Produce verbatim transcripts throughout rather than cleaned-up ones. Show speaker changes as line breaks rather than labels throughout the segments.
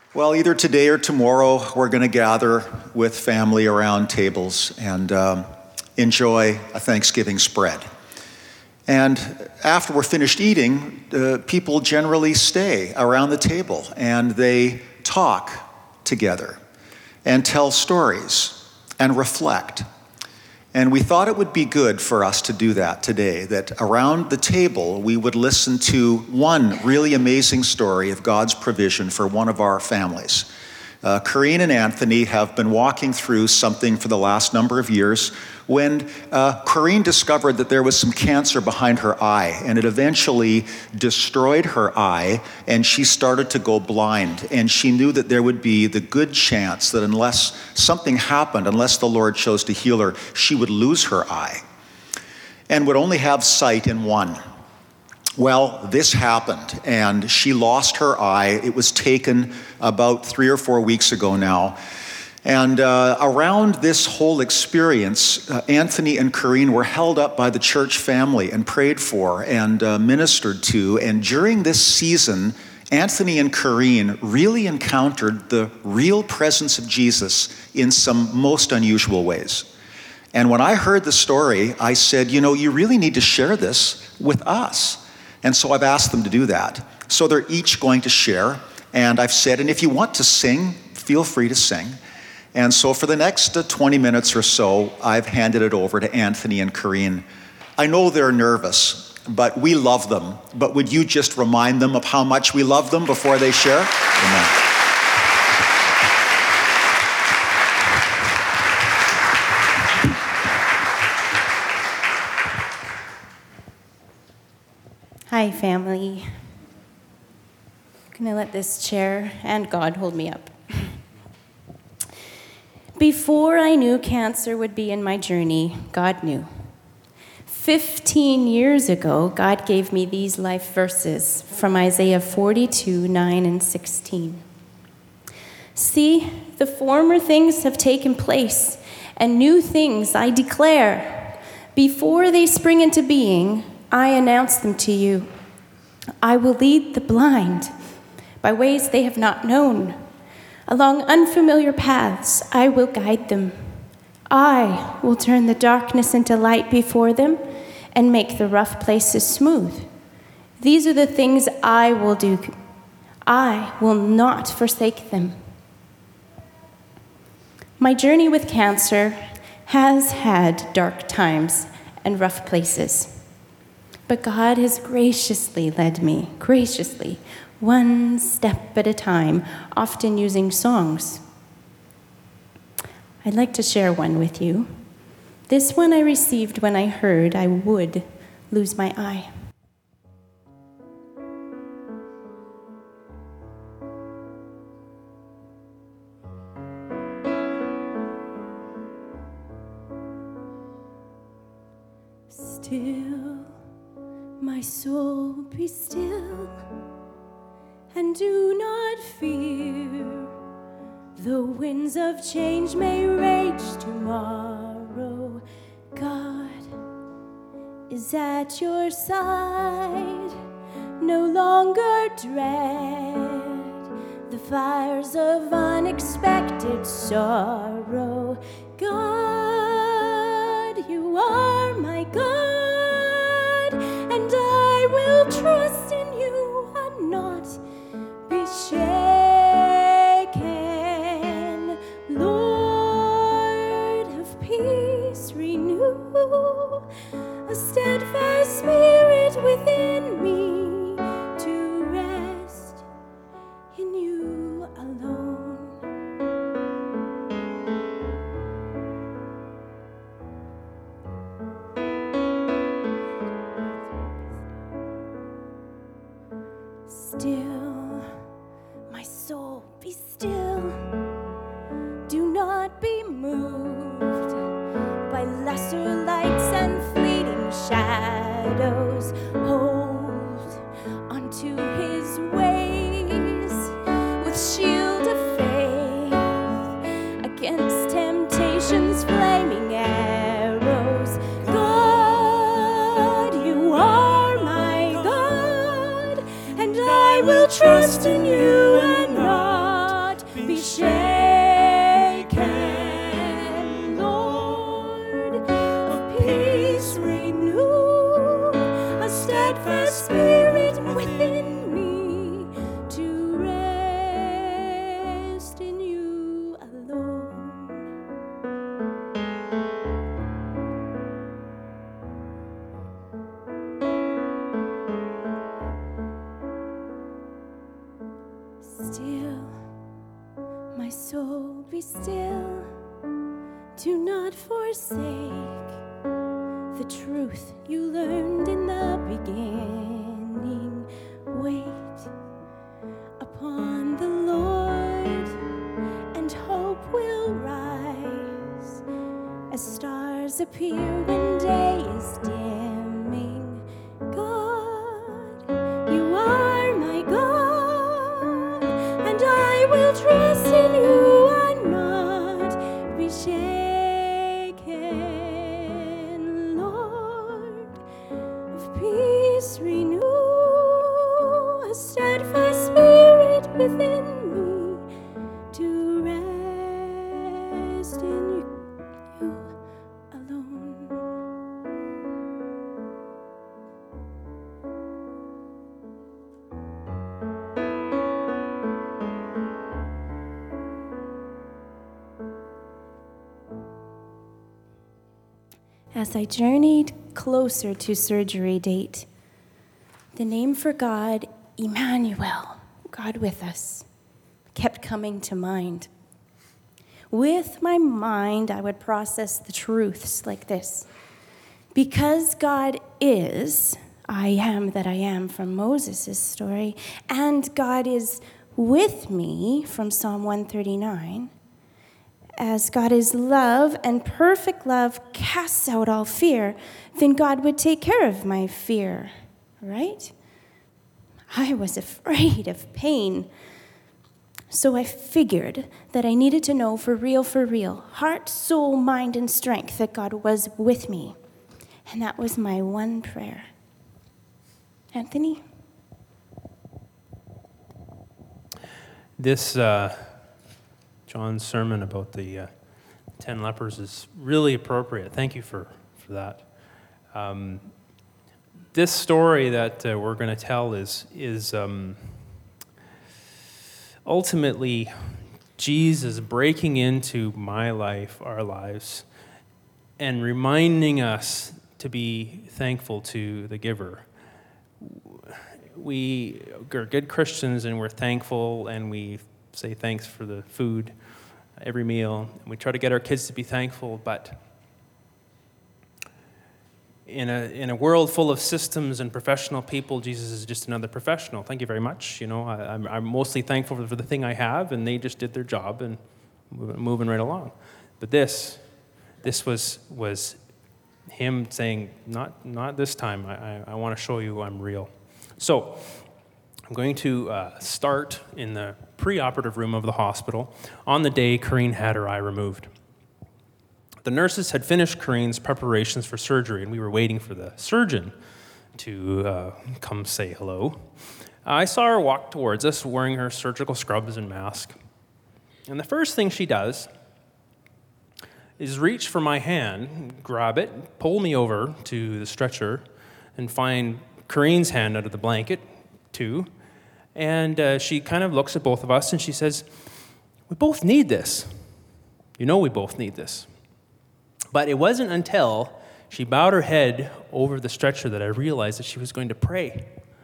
Well, either today or tomorrow, we're going to gather with family around tables and um, enjoy a Thanksgiving spread. And after we're finished eating, uh, people generally stay around the table and they talk together and tell stories and reflect. And we thought it would be good for us to do that today, that around the table we would listen to one really amazing story of God's provision for one of our families. Uh, Corrine and Anthony have been walking through something for the last number of years when uh, Corrine discovered that there was some cancer behind her eye, and it eventually destroyed her eye, and she started to go blind. And she knew that there would be the good chance that unless something happened, unless the Lord chose to heal her, she would lose her eye and would only have sight in one. Well, this happened, and she lost her eye. It was taken about three or four weeks ago now. And uh, around this whole experience, uh, Anthony and Corrine were held up by the church family and prayed for and uh, ministered to. And during this season, Anthony and Corrine really encountered the real presence of Jesus in some most unusual ways. And when I heard the story, I said, you know, you really need to share this with us. And so I've asked them to do that. So they're each going to share. And I've said, and if you want to sing, feel free to sing. And so for the next uh, twenty minutes or so, I've handed it over to Anthony and Corrine. I know they're nervous, but we love them. But would you just remind them of how much we love them before they share? Amen.
Hi, family. I'm going to let this chair and God hold me up. Before I knew cancer would be in my journey, God knew. Fifteen years ago, God gave me these life verses from Isaiah forty-two, nine and sixteen. See, the former things have taken place, and new things I declare. Before they spring into being, I announce them to you. I will lead the blind by ways they have not known. Along unfamiliar paths, I will guide them. I will turn the darkness into light before them and make the rough places smooth. These are the things I will do. I will not forsake them. My journey with cancer has had dark times and rough places. But God has graciously led me, graciously, one step at a time, often using songs. I'd like to share one with you. This one I received when I heard I would lose my eye. Still, my soul, be still, and do not fear. The winds of change may rage tomorrow. God is at your side. No longer dread the fires of unexpected sorrow. God, you are my God, and I will trust in you and not be shaken. Lord of peace, renew a steadfast spirit within me to rest in you alone. Still, my soul, be still. Do not be moved by lesser lights and fleeting shadows. Hold onto his ways with shield of faith against temptation's flaming arrows. God, you are my God, and I will trust in you and not soul, be still. Do not forsake the truth you learned in the beginning. Wait upon the Lord, and hope will rise as stars appear when day is dimming. God, you are my God, and I will trust in you and not be shaken. Lord of peace, renew a steadfast spirit within me to rest in you, you alone. As I journeyed closer to surgery date, the name for God, Emmanuel, God with us, kept coming to mind. With my mind, I would process the truths like this. Because God is, I am that I am from Moses' story, and God is with me from Psalm one thirty-nine, as God is love and perfect love casts out all fear, then God would take care of my fear, right? I was afraid of pain. So I figured that I needed to know for real, for real, heart, soul, mind, and strength, that God was with me. And that was my one prayer. Anthony?
This uh, John's sermon about the uh, ten lepers is really appropriate. Thank you for, for that. Um, this story that uh, we're going to tell is, is um, ultimately Jesus breaking into my life, our lives, and reminding us to be thankful to the giver. We are good Christians and we're thankful, and we say thanks for the food every meal. And we try to get our kids to be thankful, but in a in a world full of systems and professional people, Jesus is just another professional. Thank you very much. You know, I, I'm, I'm mostly thankful for the thing I have, and they just did their job and moving, moving right along. But this, this was was him saying, not not this time. I I, I want to show you I'm real. So I'm going to uh, start in the pre-operative room of the hospital on the day Corrine had her eye removed. The nurses had finished Corrine's preparations for surgery, and we were waiting for the surgeon to uh, come say hello. I saw her walk towards us wearing her surgical scrubs and mask. And the first thing she does is reach for my hand, grab it, pull me over to the stretcher, and find Corrine's hand under the blanket, too. And uh, she kind of looks at both of us, and she says, "We both need this. You know we both need this." But it wasn't until she bowed her head over the stretcher that I realized that she was going to pray.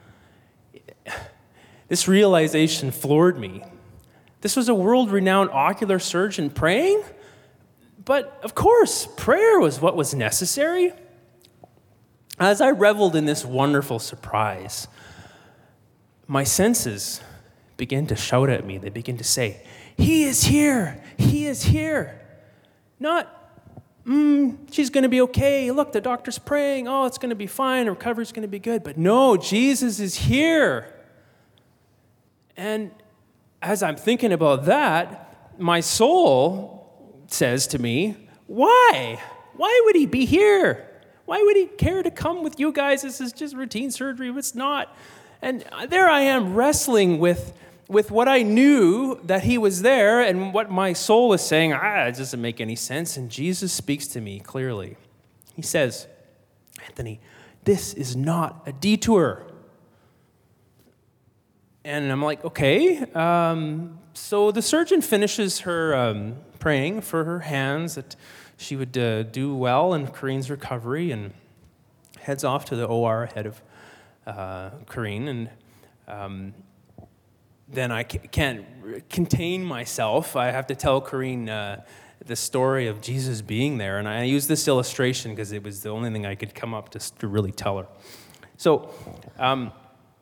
This realization floored me. This was a world-renowned ocular surgeon praying? But of course, prayer was what was necessary. As I reveled in this wonderful surprise, my senses began to shout at me. They began to say, "He is here! He is here!" Not, Mm, she's going to be okay. Look, the doctor's praying. Oh, it's going to be fine. Recovery's going to be good. But no, Jesus is here. And as I'm thinking about that, my soul says to me, why? Why would he be here? Why would he care to come with you guys? This is just routine surgery. It's not. And there I am wrestling with with what I knew that he was there and what my soul was saying. Ah, it doesn't make any sense. And Jesus speaks to me clearly. He says, "Anthony, this is not a detour." And I'm like, okay. Um, so the surgeon finishes her um, praying for her hands that she would uh, do well in Corrine's recovery, and heads off to the O R ahead of uh, Corrine. And um, then I can't contain myself. I have to tell Corrine uh, the story of Jesus being there. And I use this illustration because it was the only thing I could come up to, to really tell her. So um,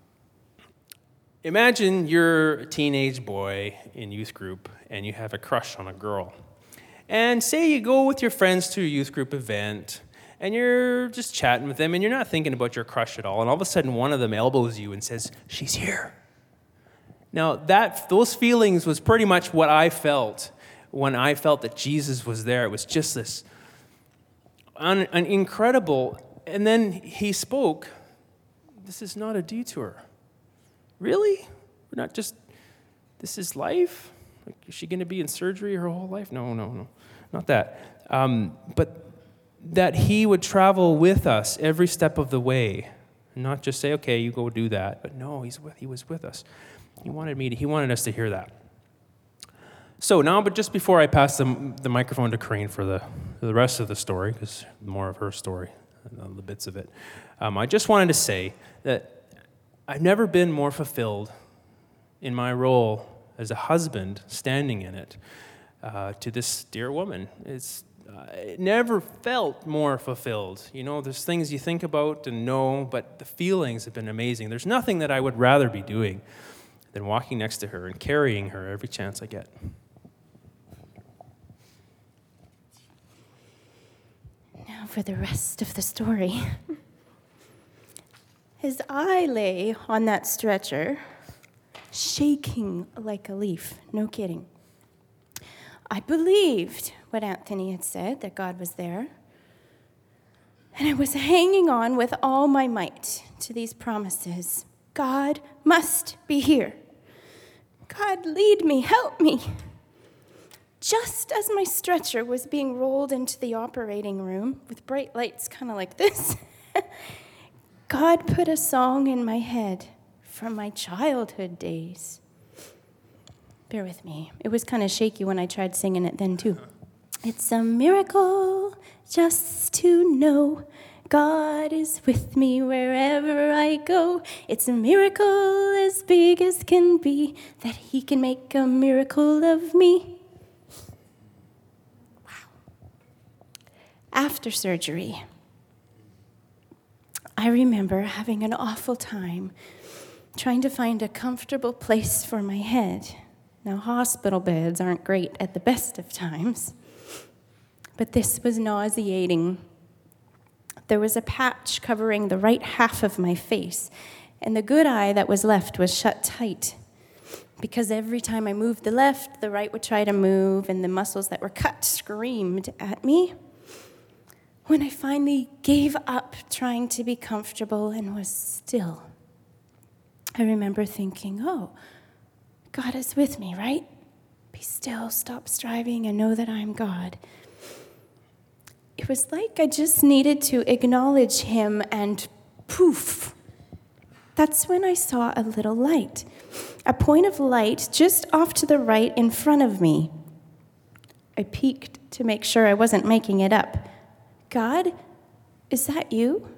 imagine you're a teenage boy in youth group and you have a crush on a girl. And say you go with your friends to a youth group event and you're just chatting with them and you're not thinking about your crush at all. And all of a sudden one of them elbows you and says, "She's here." Now, that those feelings was pretty much what I felt when I felt that Jesus was there. It was just this un, an incredible, and then he spoke, "This is not a detour." Really? We're not just, this is life? Like, is she going to be in surgery her whole life? No, no, no, not that. Um, but that he would travel with us every step of the way, not just say, "Okay, you go do that." But no, he's with, he was with us. He wanted me to, he wanted us to hear that. So now, but just before I pass the, the microphone to Corrine for the, the rest of the story, because more of her story, the bits of it, um, I just wanted to say that I've never been more fulfilled in my role as a husband, standing in it, uh, to this dear woman. It's uh, it never felt more fulfilled. You know, there's things you think about and know, but the feelings have been amazing. There's nothing that I would rather be doing than walking next to her and carrying her every chance I get.
Now for the rest of the story. As I lay on that stretcher, shaking like a leaf, no kidding, I believed what Anthony had said, that God was there. And I was hanging on with all my might to these promises. God must be here. God, lead me, help me. Just as my stretcher was being rolled into the operating room with bright lights kind of like this, God put a song in my head from my childhood days. Bear with me. It was kind of shaky when I tried singing it then, too. It's a miracle just to know God is with me wherever I go. It's a miracle as big as can be that he can make a miracle of me. Wow. After surgery, I remember having an awful time trying to find a comfortable place for my head. Now, hospital beds aren't great at the best of times, but this was nauseating. There was a patch covering the right half of my face, and the good eye that was left was shut tight because every time I moved the left, the right would try to move, and the muscles that were cut screamed at me. When I finally gave up trying to be comfortable and was still, I remember thinking, oh, God is with me, right? Be still, stop striving, and know that I'm God. It was like I just needed to acknowledge him, and poof. That's when I saw a little light, a point of light just off to the right in front of me. I peeked to make sure I wasn't making it up. God, is that you?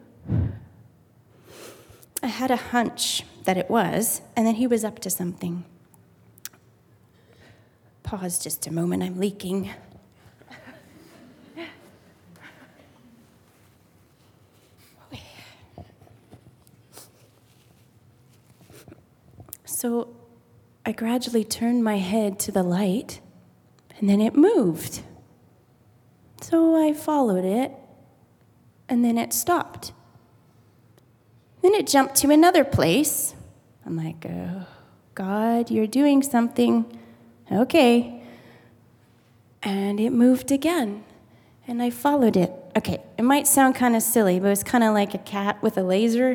I had a hunch that it was, and that he was up to something. Pause just a moment, I'm leaking. So I gradually turned my head to the light, and then it moved. So I followed it, and then it stopped. Then it jumped to another place. I'm like, oh, God, you're doing something. Okay. And it moved again, and I followed it. Okay, it might sound kind of silly, but it was kind of like a cat with a laser.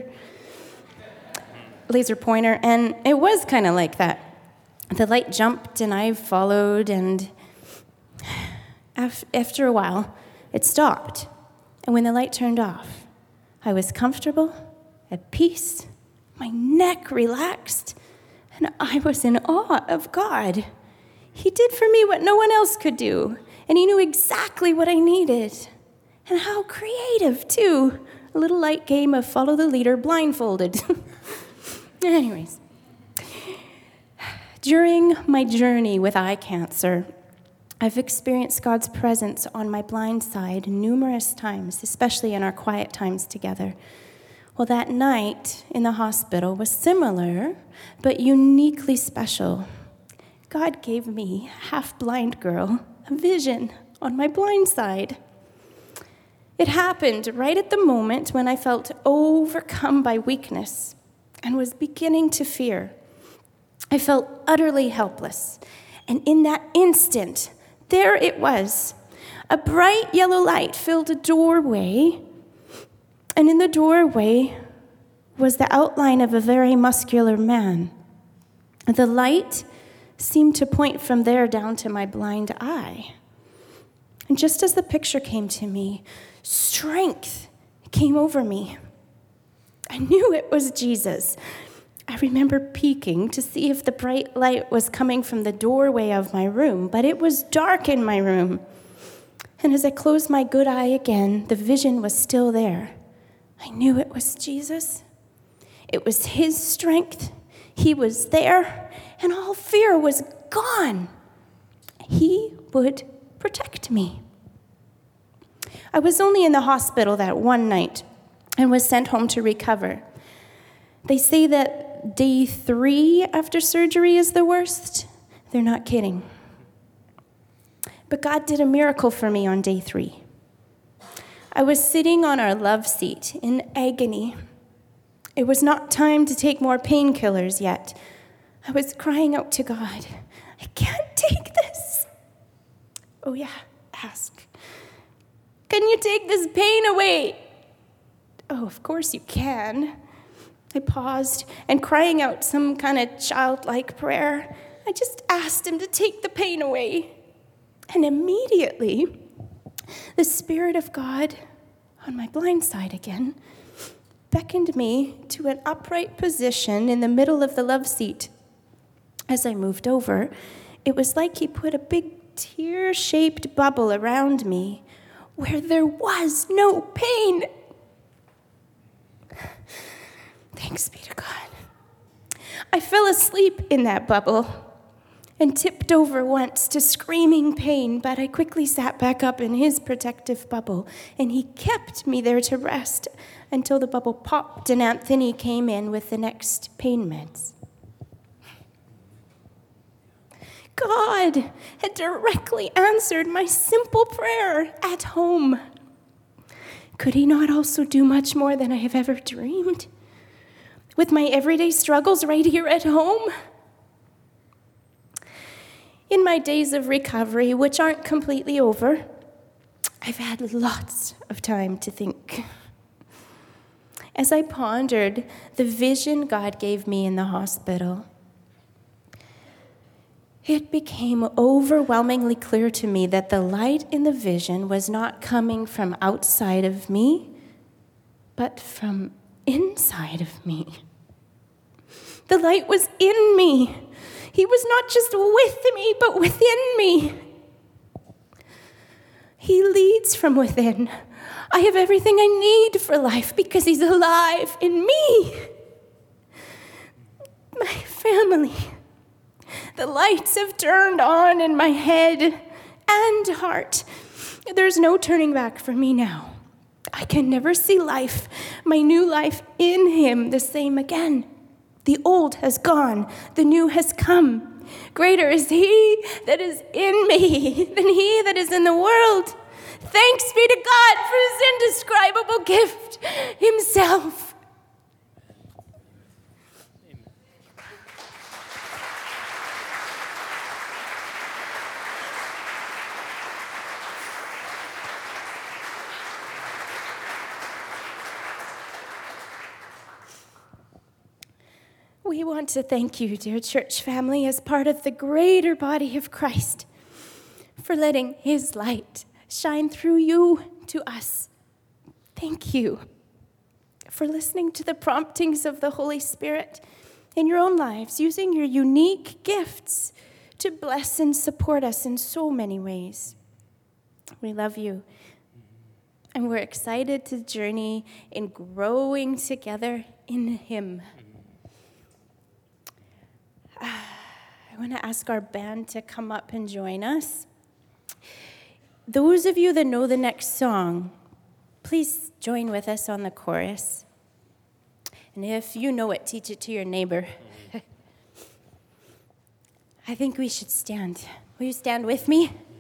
laser pointer, and it was kind of like that. The light jumped, and I followed, and af- after a while, it stopped. And when the light turned off, I was comfortable, at peace, my neck relaxed, and I was in awe of God. He did for me what no one else could do, and he knew exactly what I needed. And how creative, too. A little light game of follow the leader blindfolded. Anyways, During my journey with eye cancer, I've experienced God's presence on my blind side numerous times, especially in our quiet times together. Well, that night in the hospital was similar, but uniquely special. God gave me, half-blind girl, a vision on my blind side. It happened right at the moment when I felt overcome by weakness and was beginning to fear. I felt utterly helpless, and in that instant, there it was. A bright yellow light filled a doorway, and in the doorway was the outline of a very muscular man. The light seemed to point from there down to my blind eye. And just as the picture came to me, strength came over me. I knew it was Jesus. I remember peeking to see if the bright light was coming from the doorway of my room, but it was dark in my room. And as I closed my good eye again, the vision was still there. I knew it was Jesus. It was his strength. He was there, and all fear was gone. He would protect me. I was only in the hospital that one night and was sent home to recover. They say that day three after surgery is the worst. They're not kidding. But God did a miracle for me on day three. I was sitting on our love seat in agony. It was not time to take more painkillers yet. I was crying out to God, I can't take this. Oh yeah, ask. Can you take this pain away? Oh, of course you can. I paused, and crying out some kind of childlike prayer, I just asked him to take the pain away. And immediately, the Spirit of God, on my blind side again, beckoned me to an upright position in the middle of the love seat. As I moved over, it was like he put a big tear-shaped bubble around me where there was no pain. Thanks be to God. I fell asleep in that bubble and tipped over once to screaming pain, but I quickly sat back up in his protective bubble, and he kept me there to rest until the bubble popped and Anthony came in with the next pain meds. God had directly answered my simple prayer at home. Could he not also do much more than I have ever dreamed? With my everyday struggles right here at home? In my days of recovery, which aren't completely over, I've had lots of time to think. As I pondered the vision God gave me in the hospital, it became overwhelmingly clear to me that the light in the vision was not coming from outside of me, but from inside of me. The light was in me. He was not just with me, but within me. He leads from within. I have everything I need for life because he's alive in me. My family. The lights have turned on in my head and heart. There's no turning back for me now. I can never see life, my new life in him, the same again. The old has gone, the new has come. Greater is he that is in me than he that is in the world. Thanks be to God for his indescribable gift, himself. We want to thank you, dear church family, as part of the greater body of Christ, for letting his light shine through you to us. Thank you for listening to the promptings of the Holy Spirit in your own lives, using your unique gifts to bless and support us in so many ways. We love you, and we're excited to journey in growing together in him. I want to ask our band to come up and join us. Those of you that know the next song, please join with us on the chorus. And if you know it, teach it to your neighbor. I think we should stand. Will you stand with me?